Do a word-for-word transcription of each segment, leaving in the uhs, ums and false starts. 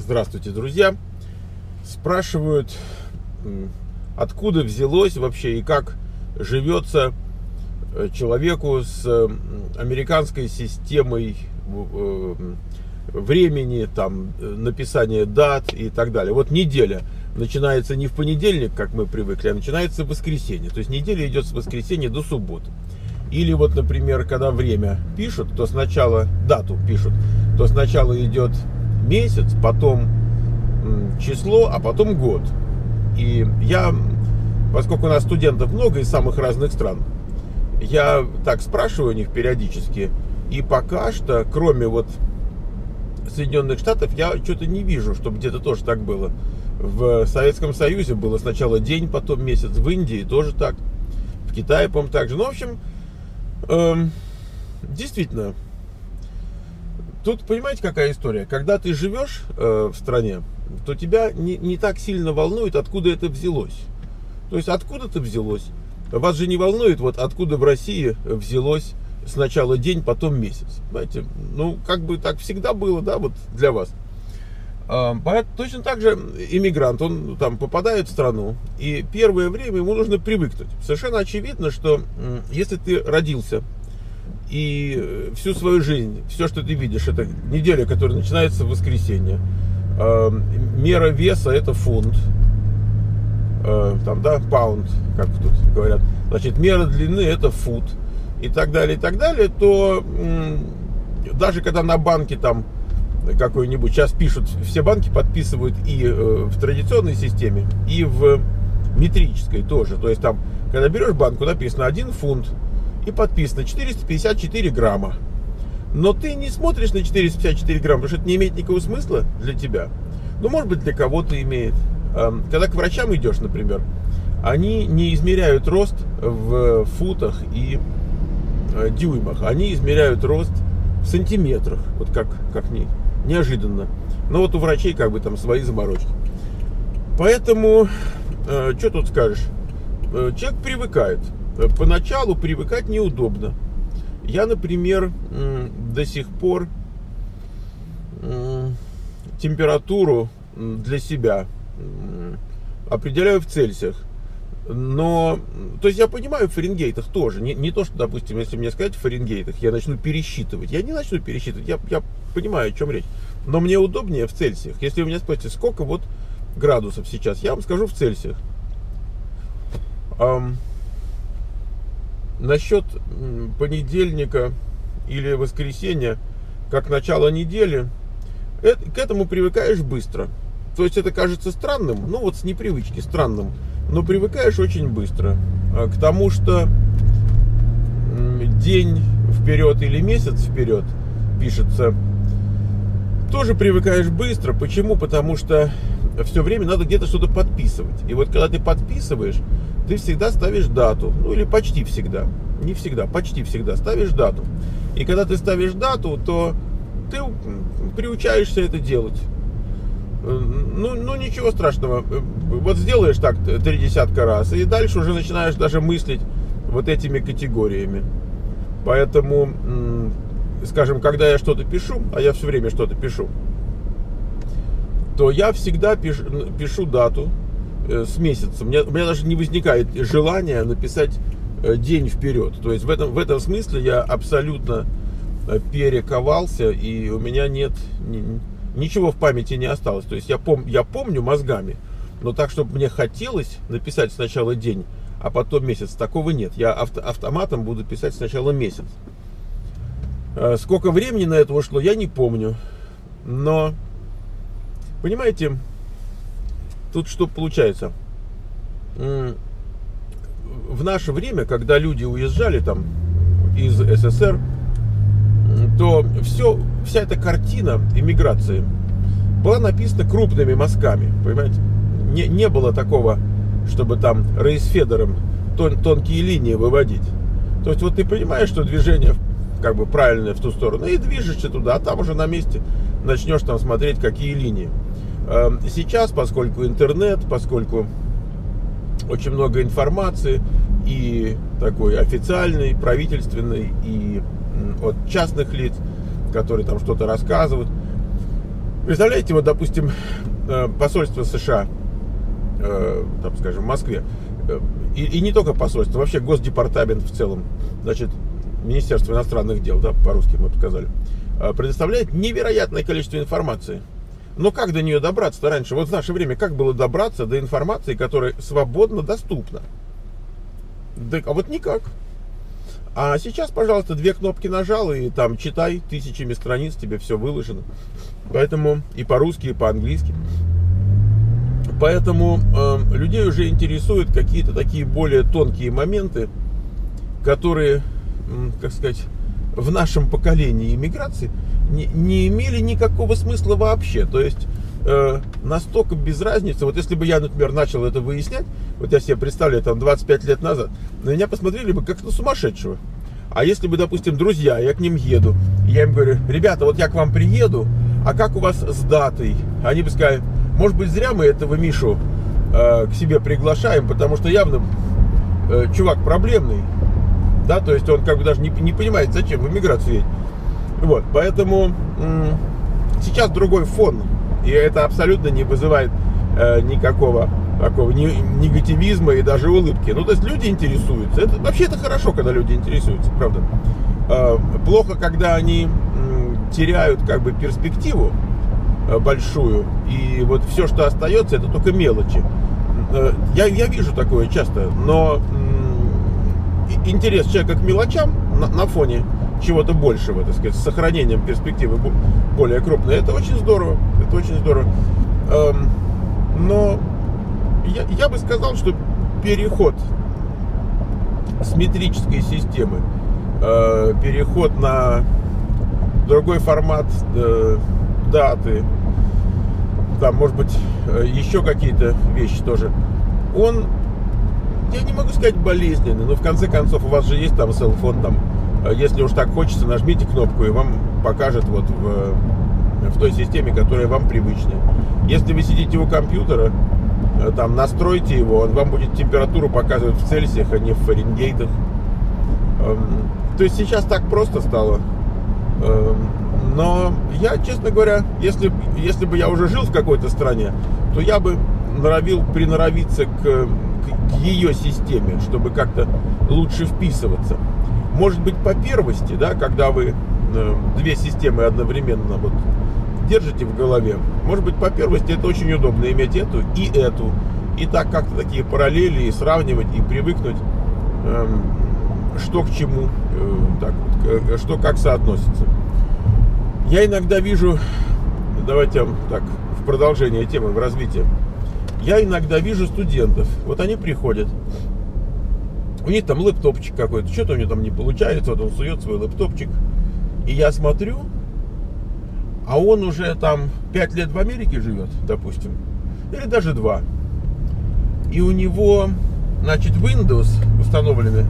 Здравствуйте, друзья! Спрашивают, откуда взялось вообще и как живется человеку с американской системой времени, там, написания дат и так далее. Вот неделя начинается не в понедельник, как мы привыкли, а начинается в воскресенье. То есть неделя идет с воскресенья до субботы. Или вот, например, когда время пишут, то сначала дату пишут, то сначала идет месяц, потом число, а потом год. И я, поскольку у нас студентов много из самых разных стран, я так спрашиваю у них периодически, и пока что, кроме вот Соединенных Штатов, я что-то не вижу, чтобы где-то тоже так было. В Советском Союзе было сначала день, потом месяц, в Индии тоже так, в Китае, по-моему, так же. Ну, в общем, эм, действительно, тут, понимаете, какая история? Когда ты живешь э, в стране, то тебя не, не так сильно волнует, откуда это взялось. То есть, откуда это взялось? Вас же не волнует, вот откуда в России взялось сначала день, потом месяц. Понимаете? Ну, как бы так всегда было, да, вот для вас. А, точно так же иммигрант, он там попадает в страну, и первое время ему нужно привыкнуть. Совершенно очевидно, что если ты родился, и всю свою жизнь, все, что ты видишь, это неделя, которая начинается в воскресенье. Э, мера веса это фунт, э, там, да, паунд, как тут говорят. Значит, мера длины это фут и так далее, и так далее. То э, даже когда на банке там какой-нибудь, сейчас пишут, все банки подписывают и э, в традиционной системе, и в метрической тоже. То есть там, когда берешь банку, написано один фунт, и подписано четыреста пятьдесят четыре грамма. Но ты не смотришь на четыреста пятьдесят четыре грамма, потому что это не имеет никакого смысла для тебя. Ну, может быть, для кого-то имеет. Когда к врачам идешь, например, они не измеряют рост в футах и дюймах. Они измеряют рост в сантиметрах. Вот как, как не, неожиданно. Но вот у врачей как бы там свои заморочки. Поэтому, что тут скажешь? Человек привыкает. Поначалу привыкать неудобно. Я, например, до сих пор температуру для себя определяю в Цельсиях. Но, то есть я понимаю в Фаренгейтах тоже. Не, не то, что, допустим, если мне сказать в Фаренгейтах, я начну пересчитывать. Я не начну пересчитывать, я, я понимаю, о чем речь. Но мне удобнее в Цельсиях. Если вы меня спросите, сколько вот градусов сейчас, я вам скажу в Цельсиях. Насчет понедельника или воскресенья, как начало недели, это, к этому привыкаешь быстро. То есть это кажется странным, ну вот с непривычки странным, но привыкаешь очень быстро. К тому, что день вперед или месяц вперед пишется, тоже привыкаешь быстро. Почему? Потому что все время надо где-то что-то подписывать. И вот когда ты подписываешь, ты всегда ставишь дату, ну или почти всегда, не всегда, почти всегда ставишь дату. И когда ты ставишь дату, то ты приучаешься это делать. Ну, ну ничего страшного, вот сделаешь так три десятка раз, и дальше уже начинаешь даже мыслить вот этими категориями. Поэтому, скажем, когда я что-то пишу, а я все время что-то пишу, то я всегда пишу, пишу дату с месяцем. У меня, у меня даже не возникает желания написать день вперед. То есть в этом, в этом смысле я абсолютно перековался, и у меня нет ни, ничего в памяти не осталось. То есть я, пом, я помню мозгами, но так, чтобы мне хотелось написать сначала день, а потом месяц, такого нет. Я авто, автоматом буду писать сначала месяц. Сколько времени на это ушло, я не помню. Но, понимаете, тут что получается? В наше время, когда люди уезжали там из СССР, то все, вся эта картина эмиграции была написана крупными мазками, понимаете? Не, не было такого, чтобы там рейсфедером тон, тонкие линии выводить. То есть вот ты понимаешь, что движение как бы правильное в ту сторону, и движешься туда, а там уже на месте начнешь там смотреть, какие линии. Сейчас, поскольку интернет, поскольку очень много информации, и такой официальной, правительственной, и от частных лиц, которые там что-то рассказывают, Представляете, вот, допустим, посольство США, там, скажем, в Москве, и, и не только посольство, вообще Госдепартамент в целом, значит, Министерство иностранных дел, да, по-русски мы показали, предоставляет невероятное количество информации. Но как до нее добраться-то раньше? Вот в наше время как было добраться до информации, которая свободно доступна? Да, а вот никак. А сейчас, пожалуйста, две кнопки нажал, и там читай, тысячами страниц тебе все выложено. Поэтому и по-русски, и по-английски. Поэтому э, людей уже интересуют какие-то такие более тонкие моменты, которые, э, как сказать, в нашем поколении иммиграции не, не имели никакого смысла вообще. То есть э, настолько без разницы. Вот если бы я, например, начал это выяснять, вот я себе представляю, там двадцать пять лет назад, на меня посмотрели бы как на сумасшедшего. А если бы, допустим, друзья, я к ним еду, я им говорю: ребята, вот я к вам приеду, а как у вас с датой? Они бы сказали: может быть, зря мы этого Мишу э, к себе приглашаем, потому что явно э, чувак проблемный, да, то есть он как бы даже не, не понимает, зачем в эмиграцию едет. Вот, поэтому м- сейчас другой фон, и это абсолютно не вызывает э, никакого такого не, негативизма и даже улыбки. Ну, то есть люди интересуются. Это, вообще это хорошо, когда люди интересуются, правда. Э, плохо, когда они м- теряют как бы перспективу э, большую, и вот все, что остается, это только мелочи. Э, я, я вижу такое часто, но м- интерес человека к мелочам на, на фоне чего-то большего, так сказать, с сохранением перспективы более крупной, это очень здорово. Это очень здорово. Э, но Я, я бы сказал, что переход с метрической системы, э, переход на другой формат э, даты, там, может быть, э, еще какие-то вещи тоже, он, я не могу сказать болезненный, но в конце концов у вас же есть там селфон, там, э, если уж так хочется, нажмите кнопку, и вам покажет вот в, в той системе, которая вам привычная. Если вы сидите у компьютера, там настройте его, он вам будет температуру показывать в Цельсиях, а не в Фаренгейтах. То есть сейчас так просто стало. Но я, честно говоря, если, если бы я уже жил в какой-то стране, то я бы норовил приноровиться к, к ее системе, чтобы как-то лучше вписываться. Может быть, по первости, да, когда вы две системы одновременно вот держите в голове, может быть, по первости это очень удобно иметь эту и эту, и так как-то такие параллели и сравнивать, и привыкнуть, эм, что к чему, э, так вот, э, что как соотносится. Я иногда вижу, давайте так, в продолжение темы, в развитии, я иногда вижу студентов, вот они приходят, у них там лэптопчик какой-то, что-то у него там не получается, вот он сует свой лэптопчик, и я смотрю, а он уже там пять лет в Америке живет, допустим, или даже два. И у него, значит, Windows установлены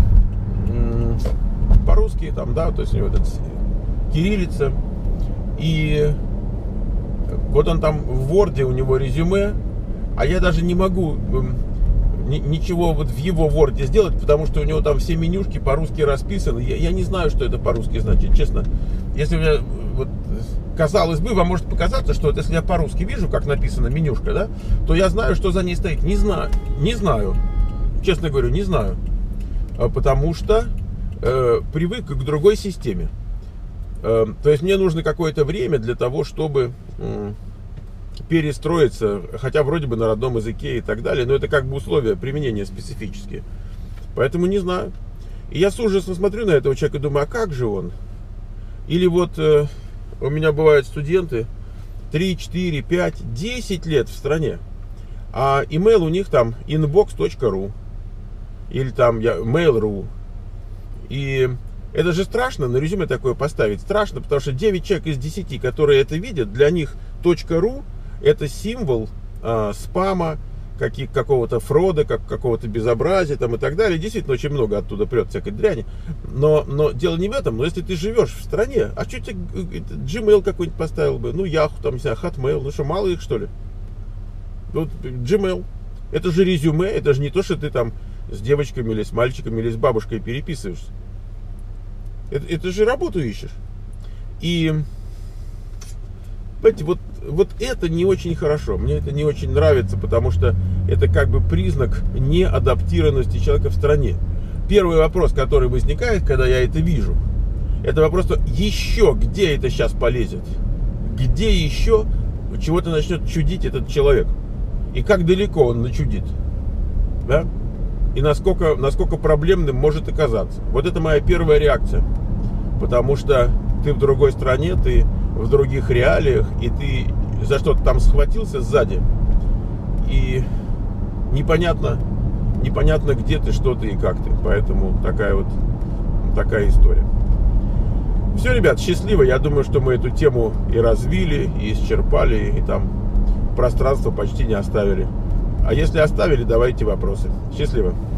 по-русски, там, да, то есть у него этот кириллица. И вот он там в Word, у него резюме, а я даже не могу ничего вот в его Word сделать, потому что у него там все менюшки по-русски расписаны. Я, я не знаю, что это по-русски значит, честно. Если у меня, вот, казалось бы, вам может показаться, что вот если я по-русски вижу, как написана менюшка, да, то я знаю, что за ней стоит. Не знаю, не знаю. Честно говорю, не знаю. Потому что э, привык к другой системе. Э, то есть мне нужно какое-то время для того, чтобы э, перестроиться, хотя вроде бы на родном языке и так далее, но это как бы условия применения специфические. Поэтому не знаю. И я с ужасом смотрю на этого человека и думаю, а как же он? Или вот э, у меня бывают студенты три, четыре, пять, десять лет в стране, а email у них там инбокс точка ру или там mail точка ру. И это же страшно на резюме такое поставить. Страшно, потому что девять человек из десяти, которые это видят, для них .ру это символ э, спама, каких, какого-то фрода, как, какого-то безобразия там, и так далее. Действительно, очень много оттуда прет всякой дряни. Но, но дело не в этом. Но если ты живешь в стране, а что тебе Gmail какой-нибудь поставил бы? Ну, Yahoo, там, не знаю, Hotmail. Ну что, мало их, что ли? Вот Gmail. Это же резюме, это же не то, что ты там с девочками или с мальчиками или с бабушкой переписываешься. Это, это же работу ищешь. И, знаете, вот вот это не очень хорошо. Мне это не очень нравится, потому что это как бы признак неадаптированности человека в стране. Первый вопрос, который возникает, когда я это вижу, это вопрос, еще где это сейчас полезет? Где еще чего-то начнет чудить этот человек? И как далеко он начудит? Да? И насколько, насколько проблемным может оказаться. Вот это моя первая реакция. Потому что ты в другой стране, ты в других реалиях, и ты за что-то там схватился сзади. И непонятно, непонятно где ты, что ты и как ты. Поэтому такая вот такая история. Все, ребят, счастливо. Я думаю, что мы эту тему и развили, и исчерпали, и там пространство почти не оставили. А если оставили, давайте вопросы. Счастливо.